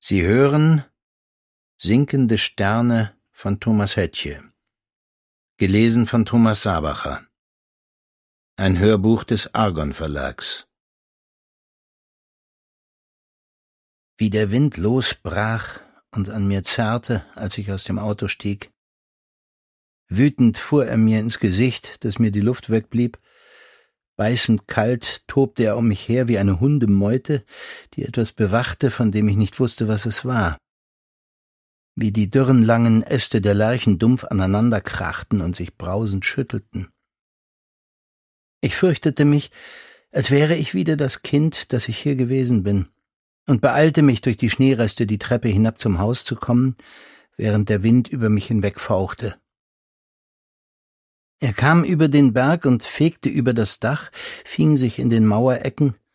Sie hören Sinkende Sterne von Thomas Höttche. Gelesen von Thomas Sabacher. Ein Hörbuch des Argon Verlags. Wie der Wind losbrach und an mir zerrte, als ich aus dem Auto stieg. Wütend fuhr er mir ins Gesicht, dass mir die Luft wegblieb. Beißend kalt tobte er um mich her wie eine Hundemeute, die etwas bewachte, von dem ich nicht wusste, was es war. Wie die dürren langen Äste der Lärchen dumpf aneinander krachten und sich brausend schüttelten. Ich fürchtete mich, als wäre ich wieder das Kind, das ich hier gewesen bin, und beeilte mich, durch die Schneereste die Treppe hinab zum Haus zu kommen, während der Wind über mich hinwegfauchte. Er kam über den Berg und fegte über das Dach, fing sich in den Mauerecken,